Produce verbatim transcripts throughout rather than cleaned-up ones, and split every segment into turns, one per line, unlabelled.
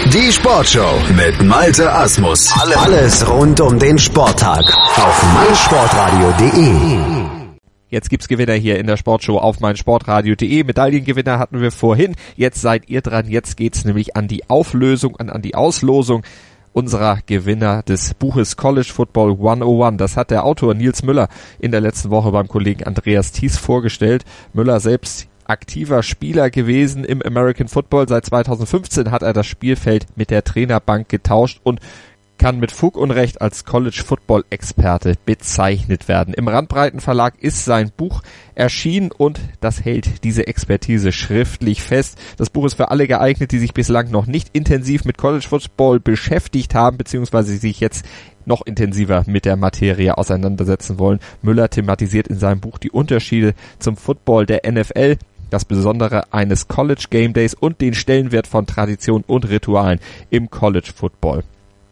Die Sportshow mit Malte Asmus. Alles rund um den Sporttag auf meinsportradio punkt de.
Jetzt gibt's Gewinner hier in der Sportshow auf meinsportradio punkt de. Medaillengewinner hatten wir vorhin. Jetzt seid ihr dran. Jetzt geht's nämlich an die Auflösung, an, an die Auslosung unserer Gewinner des Buches College Football hundertundeins. Das hat der Autor Nils Müller in der letzten Woche beim Kollegen Andreas Thies vorgestellt. Müller selbst aktiver Spieler gewesen im American Football. Seit zweitausendfünfzehn hat er das Spielfeld mit der Trainerbank getauscht und kann mit Fug und Recht als College-Football-Experte bezeichnet werden. Im Randbreiten Verlag ist sein Buch erschienen und das hält diese Expertise schriftlich fest. Das Buch ist für alle geeignet, die sich bislang noch nicht intensiv mit College-Football beschäftigt haben, beziehungsweise sich jetzt noch intensiver mit der Materie auseinandersetzen wollen. Müller thematisiert in seinem Buch die Unterschiede zum Football der N F L, das Besondere eines College Game Days und den Stellenwert von Tradition und Ritualen im College Football.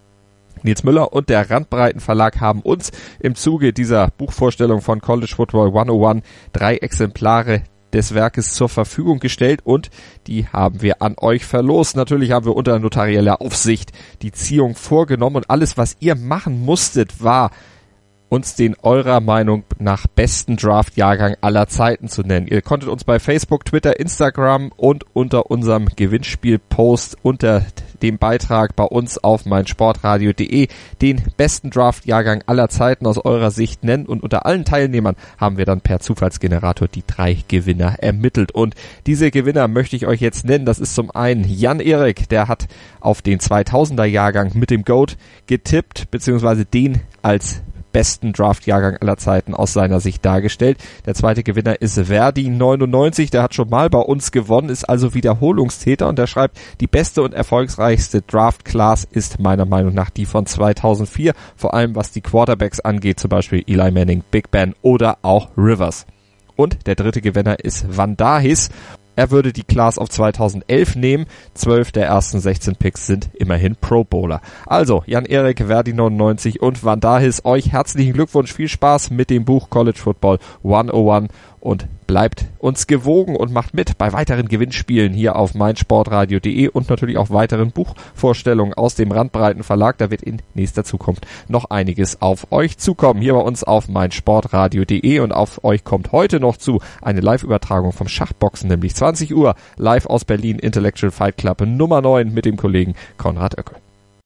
Nils Müller und der Randbreiten Verlag haben uns im Zuge dieser Buchvorstellung von College Football hundertundeins drei Exemplare des Werkes zur Verfügung gestellt und die haben wir an euch verlost. Natürlich haben wir unter notarieller Aufsicht die Ziehung vorgenommen und alles, was ihr machen musstet, war, uns den eurer Meinung nach besten Draft-Jahrgang aller Zeiten zu nennen. Ihr konntet uns bei Facebook, Twitter, Instagram und unter unserem Gewinnspiel-Post unter dem Beitrag bei uns auf meinsportradio punkt de den besten Draft-Jahrgang aller Zeiten aus eurer Sicht nennen und unter allen Teilnehmern haben wir dann per Zufallsgenerator die drei Gewinner ermittelt und diese Gewinner möchte ich euch jetzt nennen. Das ist zum einen Jan Erik, der hat auf den zweitausender Jahrgang mit dem Goat getippt, beziehungsweise den als besten Draft-Jahrgang aller Zeiten aus seiner Sicht dargestellt. Der zweite Gewinner ist Verdi neunundneunzig, der hat schon mal bei uns gewonnen, ist also Wiederholungstäter und der schreibt, die beste und erfolgsreichste Draft-Class ist meiner Meinung nach die von zweitausendvier, vor allem was die Quarterbacks angeht, zum Beispiel Eli Manning, Big Ben oder auch Rivers. Und der dritte Gewinner ist Vandahis. Er würde die Class auf zweitausendelf nehmen. zwölf der ersten sechzehn Picks sind immerhin Pro Bowler. Also, Jan-Erik, Verdi neunundneunzig und Vandahis, euch herzlichen Glückwunsch, viel Spaß mit dem Buch College Football hundertundeins und bleibt uns gewogen und macht mit bei weiteren Gewinnspielen hier auf meinsportradio punkt de und natürlich auch weiteren Buchvorstellungen aus dem Randbreiten Verlag. Da wird in nächster Zukunft noch einiges auf euch zukommen. Hier bei uns auf meinsportradio punkt de und auf euch kommt heute noch zu eine Live-Übertragung vom Schachboxen, nämlich zwanzig Uhr live aus Berlin, Intellectual Fight Club Nummer neun mit dem Kollegen Konrad Oeckel.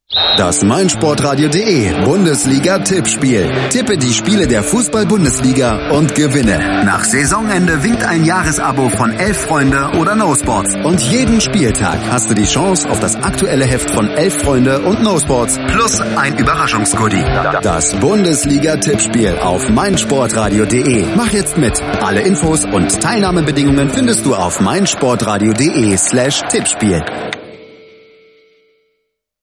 Das meinsportradio punkt de Bundesliga-Tippspiel. Tippe die Spiele der Fußball-Bundesliga und gewinne. Nach Saisonende winkt ein Jahresabo von Elf Freunde oder No Sports. Und jeden Spieltag hast du die Chance auf das aktuelle Heft von Elf Freunde und No Sports plus ein Überraschungsgoodie. Das Bundesliga-Tippspiel auf meinsportradio punkt de. Mach jetzt mit. Alle Infos und Teilnahmebedingungen findest du auf meinsportradio punkt de slash Tippspiel.